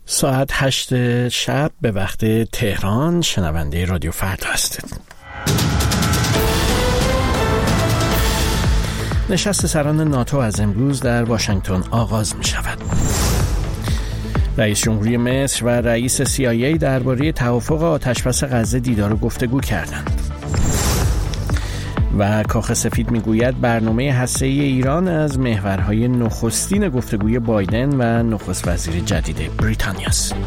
ساعت 8 شب به وقت تهران شنونده رادیو فردا هستید. نشست سران ناتو از امروز در واشنگتن آغاز می شود. رئیس جمهوری مصر و رئیس CIA درباره توافق آتشبس غزه دیدار و گفتگو کردند. و کاخ سفید میگوید برنامه هسته‌ای ایران از محورهای نخستین گفتگوی بایدن و نخست وزیر جدید بریتانیا است.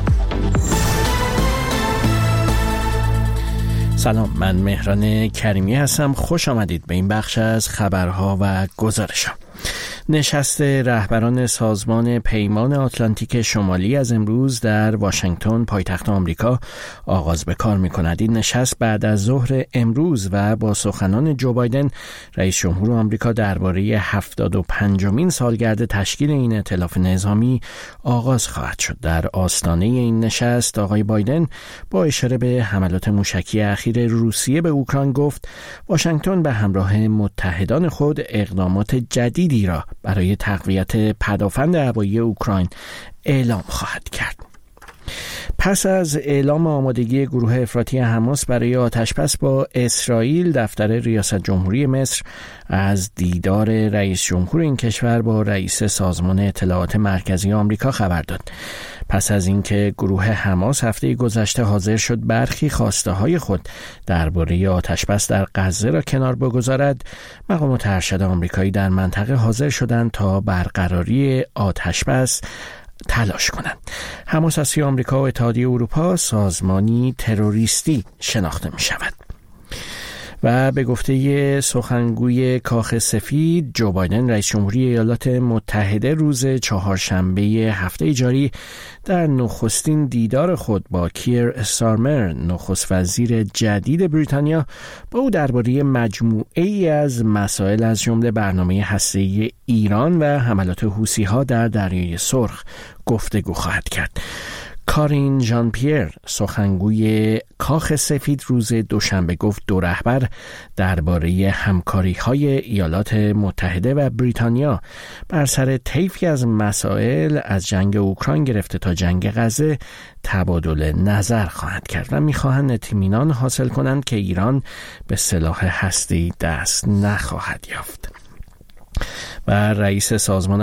سلام، من مهران کریمی هستم. خوش آمدید به این بخش از خبرها و گزارش‌ها. نشست رهبران سازمان پیمان آتلانتیک شمالی از امروز در واشنگتن پایتخت آمریکا آغاز به کار می‌کند. این نشست بعد از ظهر امروز و با سخنان جو بایدن رئیس جمهور آمریکا درباره 75مین سالگرد تشکیل این ائتلاف نظامی آغاز خواهد شد. در آستانه این نشست آقای بایدن با اشاره به حملات موشکی اخیر روسیه به اوکراین گفت واشنگتن به همراه متحدان خود اقدامات جدیدی را برای تقویت پدافند هوایی اوکراین اعلام خواهد کرد. پس از اعلام آمادگی گروه افراطی حماس برای آتشبس با اسرائیل، دفتر ریاست جمهوری مصر از دیدار رئیس جمهور این کشور با رئیس سازمان اطلاعات مرکزی آمریکا خبر داد. پس از اینکه گروه حماس هفته گذشته حاضر شد برخی خواسته‌های خود درباره آتشبس در غزه را کنار بگذارد، مقامات ارشد آمریکایی در منطقه حاضر شدند تا برقراری آتشبس تلاش کنند. حماس از سوی آمریکا و اتحادیه اروپا سازمانی تروریستی شناخته می شود. و به گفته سخنگوی کاخ سفید جو بایدن رئیس جمهوری ایالات متحده روز چهارشنبه هفته جاری در نخستین دیدار خود با کیر استارمر نخست وزیر جدید بریتانیا با او درباره مجموعه‌ای از مسائل از جمله برنامه هسته‌ای ایران و حملات حوثی‌ها در دریای سرخ گفتگو خواهد کرد. کارین ژان پیر سخنگوی کاخ سفید روز دوشنبه گفت دو رهبر درباره همکاری‌های ایالات متحده و بریتانیا بر سر طیفی از مسائل از جنگ اوکراین گرفته تا جنگ غزه تبادل نظر خواهند کرد و می‌خواهند اطمینان حاصل کنند که ایران به سلاح هسته‌ای دست نخواهد یافت. و رئیس سازمان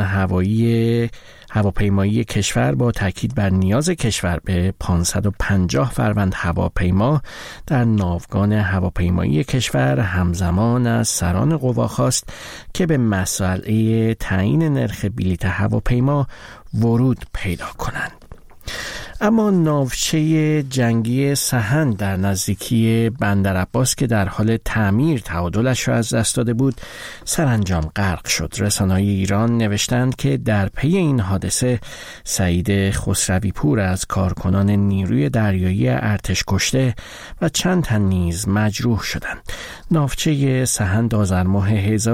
هواپیمایی کشور با تاکید بر نیاز کشور به 550 فروند هواپیما در ناوگان هواپیمایی کشور همزمان از سران قوا خواست که به مسئله تعیین نرخ بلیط هواپیما ورود پیدا کنند. اما ناوچه جنگی سهند در نزدیکی بندر عباس که در حال تعمیر تعادلش را از دست داده بود سرانجام غرق شد. رسانه‌های ایران نوشتند که در پی این حادثه سعید خسروی پور از کارکنان نیروی دریایی ارتش کشته و چند تن نیز مجروح شدند. ناوچه سهند آذر ماه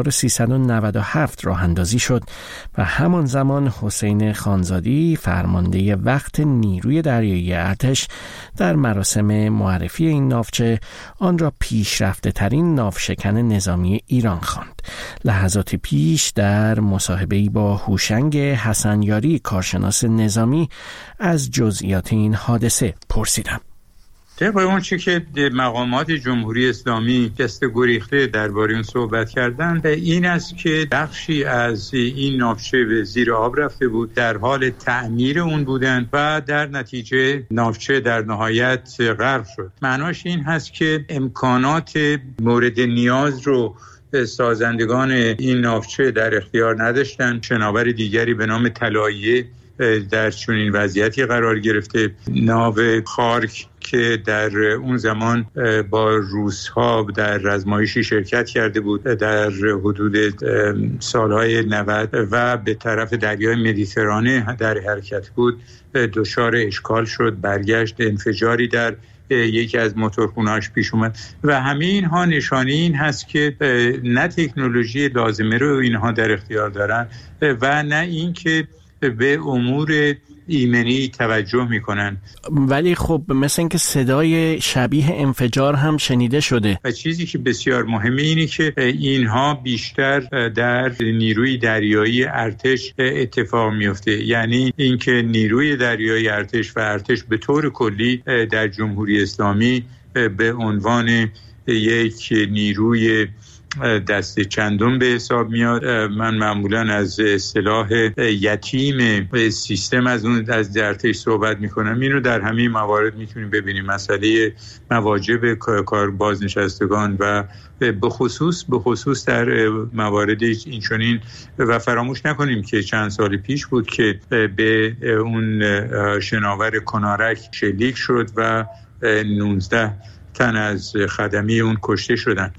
1397 راه اندازی شد و همان زمان حسین خانزادی فرمانده وقت نیروی دریایی ارتش در مراسم معرفی این ناوچه آن را پیشرفته ترین ناوشکن نظامی ایران خواند. لحظات پیش در مصاحبه‌ای با هوشنگ حسنیاری کارشناس نظامی از جزئیات این حادثه پرسیدم. طبق اون چی که مقامات جمهوری اسلامی دست گریخته درباره اون صحبت کردن این است که بخشی از این ناوچه به زیر آب رفته بود، در حال تعمیر اون بودن و در نتیجه ناوچه در نهایت غرق شد. معناش این هست که امکانات مورد نیاز رو سازندگان این ناوچه در اختیار نداشتن. شناور دیگری به نام طلاییه در چنین وضعیتی قرار گرفته. ناو خارک که در اون زمان با روس‌ها در آزمایشی شرکت کرده بود در حدود سالهای 90 و به طرف دریای مدیترانه در حرکت بود، دچار اشکال شد، برگشت، انفجاری در یکی از موتورخونه‌اش پیش اومد و همه اینها نشانه این هست که نه تکنولوژی لازمه رو اینها در اختیار دارن و نه این که به امور ایمنی توجه میکنن. ولی خب مثل اینکه صدای شبیه انفجار هم شنیده شده و چیزی که بسیار مهمه اینه که اینها بیشتر در نیروی دریایی ارتش اتفاق میفته، یعنی اینکه نیروی دریایی ارتش و ارتش به طور کلی در جمهوری اسلامی به عنوان یک نیروی دست چندم به حساب میاد. من معمولا از اصطلاح یتیم سیستم از ارتش صحبت میکنم. اینو در همه موارد میتونیم ببینیم، مسئله مواجب کار بازنشستگان و به خصوص در موارد اینچنین. و فراموش نکنیم که چند سال پیش بود که به اون شناور کنارک شلیک شد و 19 تن از خدمی اون کشته شدن.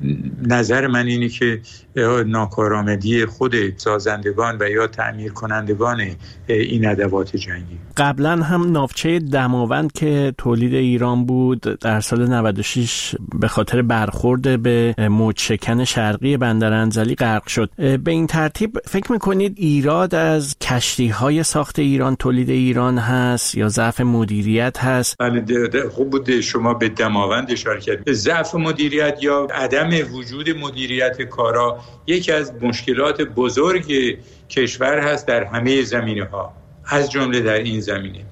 نظر من اینه که ناکارآمدی خود سازندگان و یا تعمیر کنندگان این ادوات جنگی. قبلا هم ناوچه دماوند که تولید ایران بود در سال 96 به خاطر برخورد به موج‌شکن شرقی بندر انزلی غرق شد. به این ترتیب فکر میکنید ایراد از کشتی‌های ساخت ایران، تولید ایران هست یا ضعف مدیریت هست؟ بله، خوب بود شما به دماوند اشاره کردید. ضعف مدیریت یا عدم وجود مدیریت کارا یکی از مشکلات بزرگ کشور هست در همه زمینه‌ها، از جمله در این زمینه.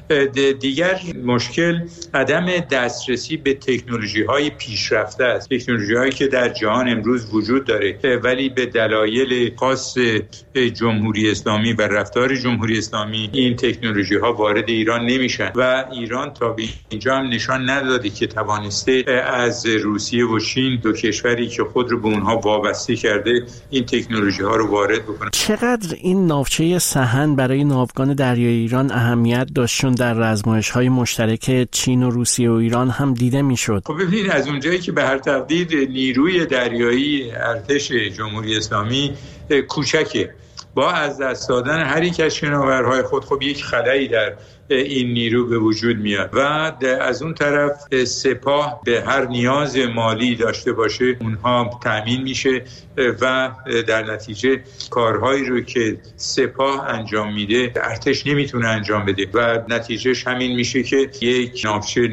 دیگر مشکل عدم دسترسی به تکنولوژی‌های پیشرفته است، تکنولوژی‌هایی که در جهان امروز وجود داره ولی به دلایل خاص جمهوری اسلامی و رفتار جمهوری اسلامی این تکنولوژی‌ها وارد ایران نمیشن و ایران تا به اینجا هم نشان نداده که توانسته از روسیه و چین، دو کشوری که خود رو به اونها وابسته کرده، این تکنولوژی‌ها رو وارد بکنه. چقدر این ناوچه سحن برای ناوگان دریایی ایران اهمیت داشت؟ در رزمایش‌های مشترک چین و روسیه و ایران هم دیده می‌شد. خب ببینید، از اونجایی که به هر تقدیر نیروی دریایی ارتش جمهوری اسلامی کوچکه، با از دست دادن هر یک از شناورهای خود خب یک خلایی در این نیرو به وجود میاد و از اون طرف سپاه به هر نیاز مالی داشته باشه اونها تأمین میشه و در نتیجه کارهایی رو که سپاه انجام میده ارتش نمیتونه انجام بده و نتیجهش همین میشه که یک ناوچه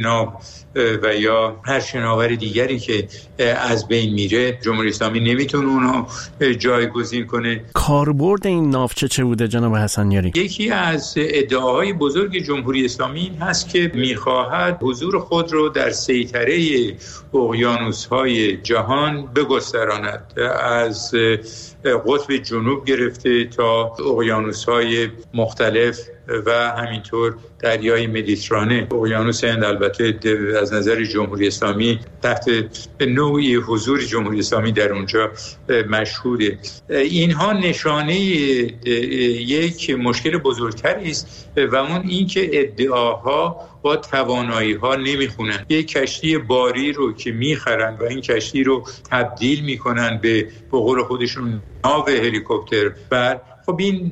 و یا هر شناور دیگری که از بین میره جمهوری اسلامی نمیتونه اونها جایگزین کنه. کاربرد این ناوچه چه بوده جناب حسنیاری؟ یکی از ادعاهای بزرگ جمهوری اسلامی این هست که میخواهد حضور خود رو در سیطره اقیانوس‌های جهان بگستراند، از قطب جنوب گرفته تا اقیانوس‌های مختلف و همینطور دریای مدیترانه. اقیانوس هند البته از نظر جمهوری اسلامی تحت نوعی حضور جمهوری اسلامی در اونجا مشهوده. اینها نشانه یک مشکل بزرگتری است و اون این که ادعاها با توانایی‌ها نمیخونن. یک کشتی باری رو که میخرن و این کشتی رو تبدیل میکنن به قول خودشون ناو هلیکوپتر بر، خب این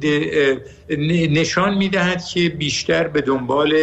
نشان میدهد که بیشتر به دنبال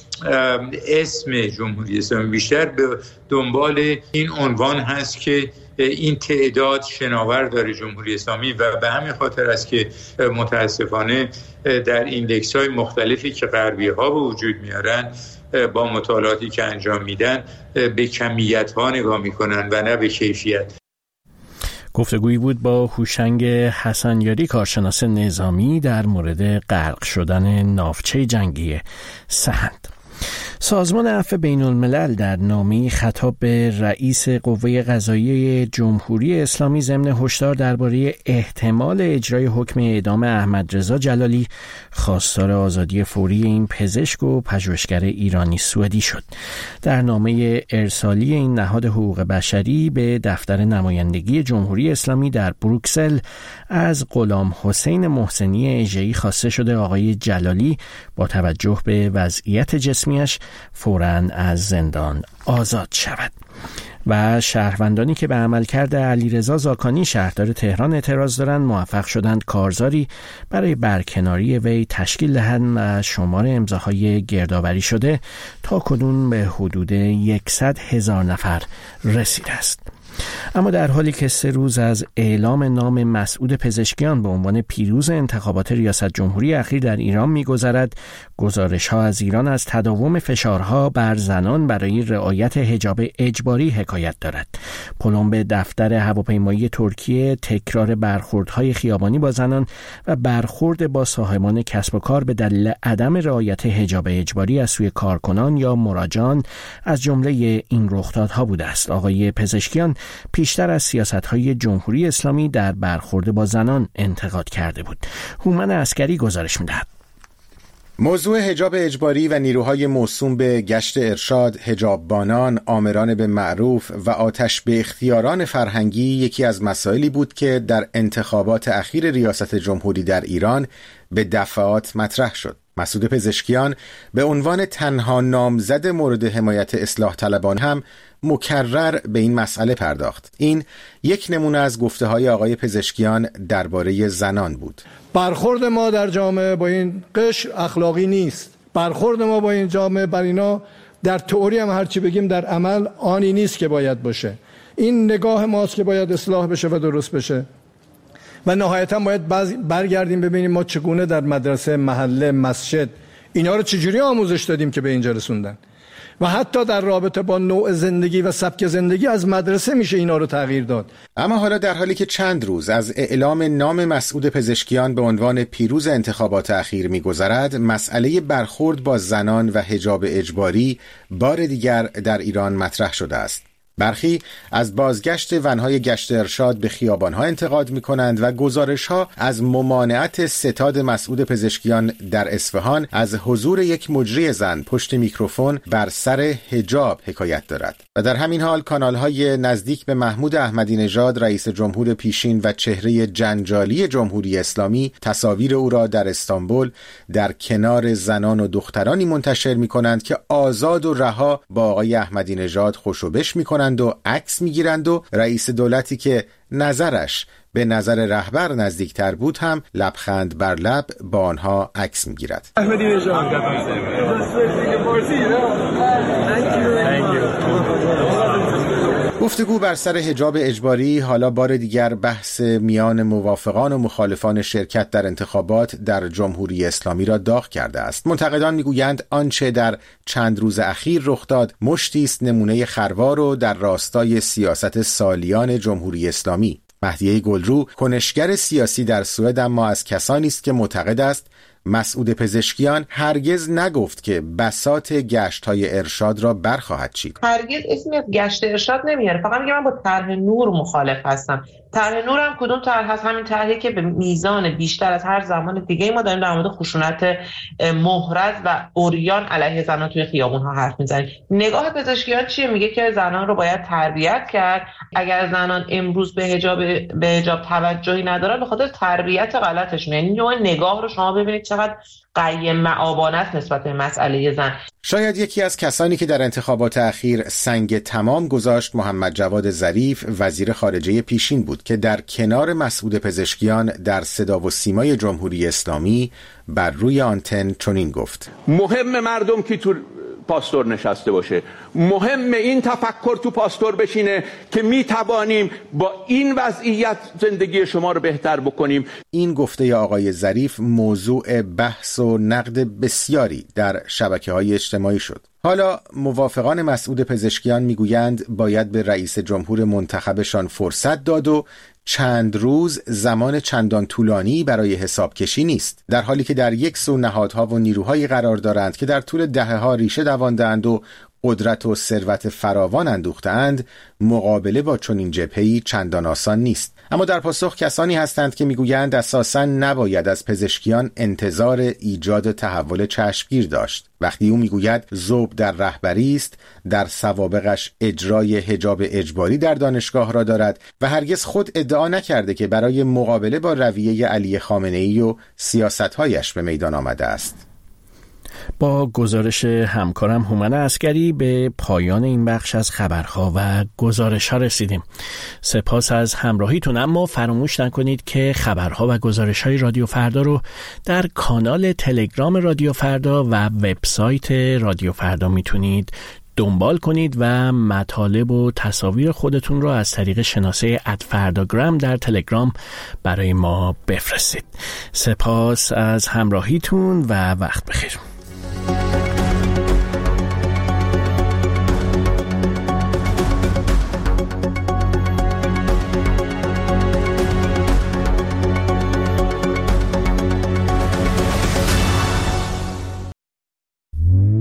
اسم جمهوری اسلامی، بیشتر به دنبال این عنوان هست که این تعداد شناور داره جمهوری اسلامی و به همین خاطر است که متاسفانه در ایندکس‌های مختلفی که غربی‌ها به وجود میارن با مطالعاتی که انجام میدن به کمیت‌ها نگاه میکنن و نه به کیفیت. گفتگویی بود با هوشنگ حسنیاری، کارشناس نظامی، در مورد غرق شدن ناوچه جنگی سحند. سازمان عفو بین الملل در نامه‌ای خطاب به رئیس قوه قضاییه جمهوری اسلامی ضمن هشدار درباره احتمال اجرای حکم اعدام احمد رضا جلالی خواستار آزادی فوری این پزشک و پژوهشگر ایرانی سوئدی شد. در نامه ارسالی این نهاد حقوق بشری به دفتر نمایندگی جمهوری اسلامی در بروکسل از غلام حسین محسنی اژه‌ای خواسته شده آقای جلالی با توجه به وضعیت جسمیش فوراً از زندان آزاد شود. و شهروندانی که به عملکرد علیرضا زاکانی شهردار تهران اعتراض دارند موفق شدند کارزاری برای برکناری وی تشکیل دهند و شمار امضاهای گردآوری شده تا کنون به حدود 100,000 نفر رسیده است. اما در حالی که 3 روز از اعلام نام مسعود پزشکیان به عنوان پیروز انتخابات ریاست جمهوری اخیر در ایران می‌گذرد، گزارش‌ها از ایران از تداوم فشارها بر زنان برای رعایت حجاب اجباری حکایت دارد. پلمب دفتر هواپیمایی ترکیه، تکرار برخوردهای خیابانی با زنان و برخورد با صاحبان کسب و کار به دلیل عدم رعایت حجاب اجباری از سوی کارکنان یا مراجعان از جمله این رخدادها بوده است. آقای پزشکیان پیشتر از سیاست‌های جمهوری اسلامی در برخورد با زنان انتقاد کرده بود. هومن عسکری گزارش می‌دهد. موضوع حجاب اجباری و نیروهای موسوم به گشت ارشاد، حجاببانان، آمران به معروف و آتش به اختیاران فرهنگی یکی از مسائلی بود که در انتخابات اخیر ریاست جمهوری در ایران به دفعات مطرح شد. مسعود پزشکیان به عنوان تنها نامزد مورد حمایت اصلاح طلبان هم مکرر به این مسئله پرداخت. این یک نمونه از گفته‌های آقای پزشکیان درباره زنان بود. برخورد ما در جامعه با این قشر اخلاقی نیست. برخورد ما با این جامعه بر اینا در تئوری هم هرچی بگیم در عمل آنی نیست که باید باشه. این نگاه ماست که باید اصلاح بشه و درست بشه. و نهایتا باید برگردیم ببینیم ما چگونه در مدرسه، محله، مسجد اینا رو چجوری آموزش دادیم که به اینجا رسوندن. و حتی در رابطه با نوع زندگی و سبک زندگی از مدرسه میشه اینا رو تغییر داد. اما حالا در حالی که چند روز از اعلام نام مسعود پزشکیان به عنوان پیروز انتخابات اخیر می‌گذرد، مسئله برخورد با زنان و حجاب اجباری بار دیگر در ایران مطرح شده است. برخی از بازگشت ونهای گشت ارشاد به خیابانها انتقاد می‌کنند و گزارش‌ها از ممانعت ستاد مسعود پزشکیان در اصفهان از حضور یک مجری زن پشت میکروفون بر سر حجاب حکایت دارد. و در همین حال کانال‌های نزدیک به محمود احمدی نژاد رئیس جمهور پیشین و چهره جنجالی جمهوری اسلامی تصاویر او را در استانبول در کنار زنان و دخترانی منتشر می‌کنند که آزاد و رها با آقای احمدی نژاد خوشوبش می‌کنند و عکس میگیرند و رئیس دولتی که نظرش به نظر رهبر نزدیکتر بود هم لبخند بر لب با آنها عکس میگیرد. گفتگو بر سر حجاب اجباری حالا بار دیگر بحث میان موافقان و مخالفان شرکت در انتخابات در جمهوری اسلامی را داغ کرده است. منتقدان میگویند آنچه در چند روز اخیر رخ داد مشتی است نمونه خروار و در راستای سیاست سالیان جمهوری اسلامی. مهدیه گلرو، کنشگر سیاسی در سوئد، اما از کسانی است که معتقد است مسعود پزشکیان هرگز نگفت که بساط گشت‌های ارشاد را برخواهد چید. هرگز اسمی از گشت ارشاد نمیاره. فقط میگه من با طرح نور مخالف هستم. طرح نور هم کدوم طرح هست؟ همین طرحی که به میزان بیشتر از هر زمان دیگه ما داریم در مورد خشونت محرز و عریان علیه زنان توی خیابون‌ها حرف میزنیم. نگاه پزشکیان چیه؟ میگه که زنان رو باید تربیت کرد. اگر زنان امروز به حجاب توجهی ندارن به خاطر تربیت غلطشون. یعنی نوع نگاه رو شما ببینید چقدر قیم معابانه است نسبت به مسئله زن. شاید یکی از کسانی که در انتخابات اخیر سنگ تمام گذاشت محمد جواد ظریف، وزیر خارجه پیشین بود که در کنار مسعود پزشکیان در صدا و سیمای جمهوری اسلامی بر روی آنتن چنین گفت: مهم مردم که تو پاستور نشسته باشه، مهم این تفکر تو پاستور بشینه که می توانیم با این وضعیت زندگی شما رو بهتر بکنیم. این گفته آقای ظریف موضوع بحث و نقد بسیاری در شبکه‌های اجتماعی شد. حالا موافقان مسعود پزشکیان میگویند باید به رئیس جمهور منتخبشان فرصت داد و چند روز زمان چندان طولانی برای حساب کشی نیست، در حالی که در یک سو نهادها و نیروهایی قرار دارند که در طول دهه‌ها ریشه دوانده‌اند و قدرت و ثروت فراوان اندوخته‌اند. مقابله با چنین جبهه‌ای چندان آسان نیست. اما در پاسخ کسانی هستند که میگویند اساساً نباید از پزشکیان انتظار ایجاد تحول چشمگیر داشت. وقتی او میگوید ذوب در رهبری است، در سوابقش اجرای حجاب اجباری در دانشگاه را دارد و هرگز خود ادعا نکرده که برای مقابله با رویه علی خامنه‌ای و سیاست‌هایش به میدان آمده است. با گزارش همکارم هومن عسکری به پایان این بخش از خبرها و گزارش‌ها رسیدیم. سپاس از همراهیتون، اما فراموش نکنید که خبرها و گزارش‌های رادیو فردا رو در کانال تلگرام رادیو فردا و وبسایت رادیو فردا میتونید دنبال کنید و مطالب و تصاویر خودتون رو از طریق شناسه @فرداگرام در تلگرام برای ما بفرستید. سپاس از همراهیتون و وقت بخیر.